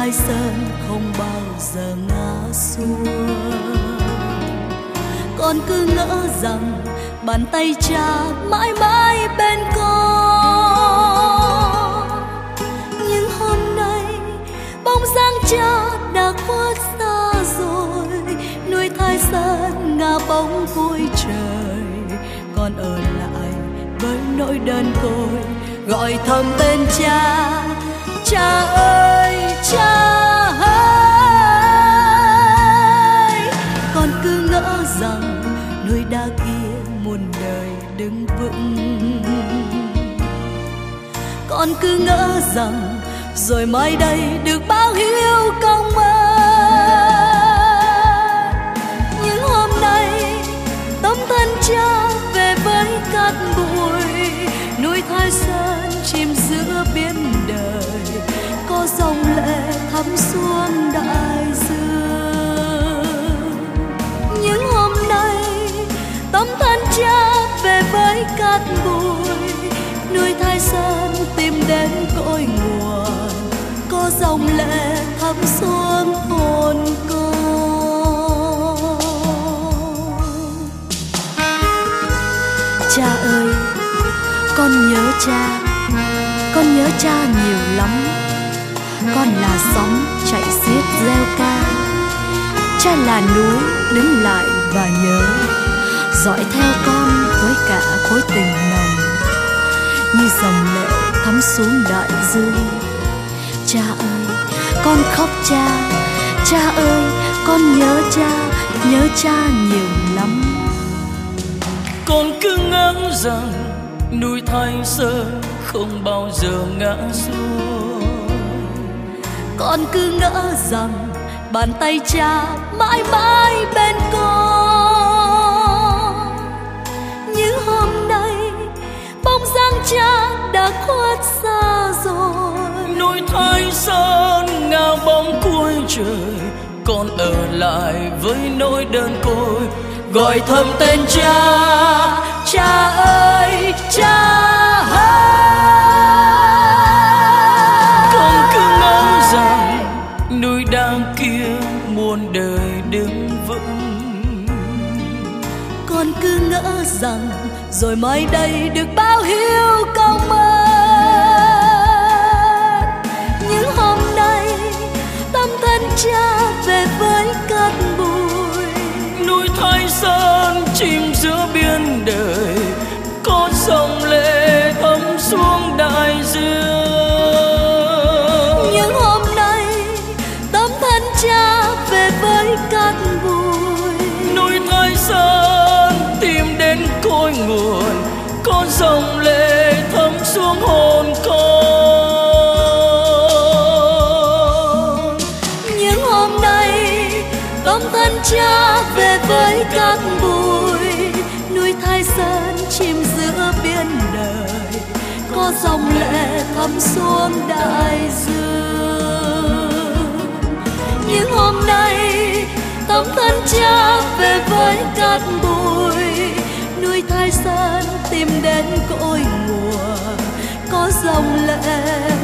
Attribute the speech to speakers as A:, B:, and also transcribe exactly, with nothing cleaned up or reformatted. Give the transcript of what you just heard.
A: Thái Sơn không bao giờ ngã xuống. Con cứ ngỡ rằng bàn tay cha mãi mãi bên con, nhưng hôm nay bóng dáng cha đã khuất xa rồi. Núi Thái Sơn ngả bóng cuối trời, con ở lại với nỗi đơn côi, gọi thầm tên cha. Cha ơi, cha ơi, con cứ ngỡ rằng núi đá kia muôn đời đứng vững. Con cứ ngỡ rằng rồi mai đây được báo hiếu công ơn. Nhưng hôm nay tấm thân cha về với cát bụi, núi Thái Sơn chìm giữa biển đời, có dòng lệ thấm xuống đại dương. Nhưng hôm nay tấm thân cha về với cát bụi, núi Thái Sơn tìm đến cội nguồn, có dòng lệ thấm xuống hồn con. Cha ơi, con nhớ cha, con nhớ cha nhiều lắm. Con là sóng chạy xiết reo ca, cha là núi đứng lại và nhớ, dõi theo con với cả khối tình nồng, như dòng lệ thấm xuống đại dương. Cha ơi, con khóc cha, cha ơi, con nhớ cha, nhớ cha nhiều lắm.
B: Con cứ ngỡ rằng núi Thái Sơn không bao giờ ngã xuống.
A: Con cứ ngỡ rằng bàn tay cha mãi mãi bên con, nhưng hôm nay bóng dáng cha đã khuất xa rồi.
B: Núi Thái Sơn ngả bóng cuối trời, con ở lại với nỗi đơn côi, gọi thầm tên cha. Cha ơi, cha ơi, con cứ ngỡ rằng núi đá kia muôn đời đứng vững.
A: Con cứ ngỡ rằng rồi mai đây được báo hiếu công ơn. Nhưng hôm nay tâm thân cha về với cát bụi,
B: núi Thái Sơn chìm giữa biển đời, có dòng lệ thấm xuống đại dương.
A: Nhưng hôm nay tấm thân cha về với cát bụi,
B: núi Thái Sơn tìm đến cội nguồn, có dòng lệ thấm xuống hồn con.
A: Nhưng hôm nay tấm thân cha về với cát bụi, núi Thái Sơn chìm giữa biển đời, có dòng lệ thấm xuống đại dương. Nhưng hôm nay tấm thân cha về với cát bụi, núi Thái Sơn tìm đến cội nguồn, có dòng lệ